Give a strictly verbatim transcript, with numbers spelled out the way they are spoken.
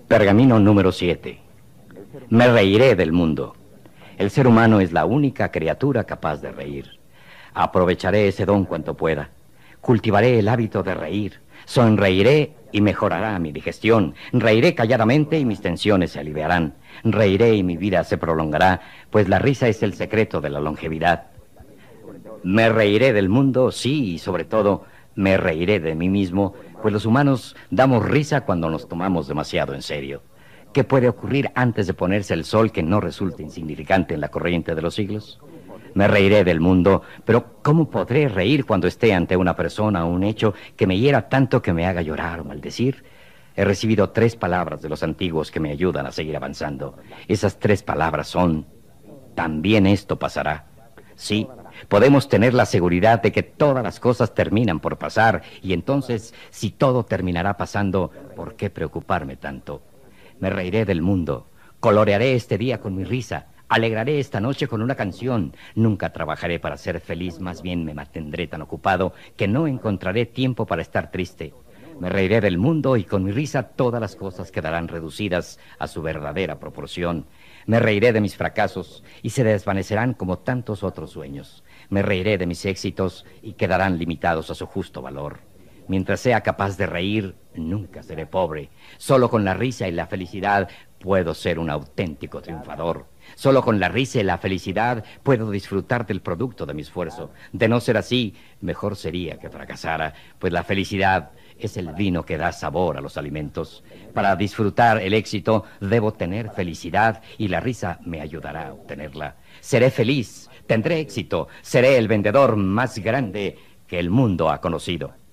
Pergamino número siete. Me reiré del mundo. El ser humano es la única criatura capaz de reír. Aprovecharé ese don cuanto pueda. Cultivaré el hábito de reír. Sonreiré y mejorará mi digestión. Reiré calladamente y mis tensiones se aliviarán. Reiré y mi vida se prolongará, pues la risa es el secreto de la longevidad. Me reiré del mundo, sí, y sobre todo, me reiré de mí mismo, pues los humanos damos risa cuando nos tomamos demasiado en serio. ¿Qué puede ocurrir antes de ponerse el sol que no resulte insignificante en la corriente de los siglos? Me reiré del mundo, pero ¿cómo podré reír cuando esté ante una persona o un hecho que me hiera tanto que me haga llorar o maldecir? He recibido tres palabras de los antiguos que me ayudan a seguir avanzando. Esas tres palabras son: también esto pasará. Sí, podemos tener la seguridad de que todas las cosas terminan por pasar, y entonces, si todo terminará pasando, ¿por qué preocuparme tanto? Me reiré del mundo, colorearé este día con mi risa, alegraré esta noche con una canción. Nunca trabajaré para ser feliz, más bien me mantendré tan ocupado que no encontraré tiempo para estar triste. Me reiré del mundo y con mi risa todas las cosas quedarán reducidas a su verdadera proporción. Me reiré de mis fracasos y se desvanecerán como tantos otros sueños. Me reiré de mis éxitos y quedarán limitados a su justo valor. Mientras sea capaz de reír, nunca seré pobre. Solo con la risa y la felicidad puedo ser un auténtico triunfador. Solo con la risa y la felicidad puedo disfrutar del producto de mi esfuerzo. De no ser así, mejor sería que fracasara, pues la felicidad es el vino que da sabor a los alimentos. Para disfrutar el éxito, debo tener felicidad y la risa me ayudará a obtenerla. Seré feliz, tendré éxito, seré el vendedor más grande que el mundo ha conocido.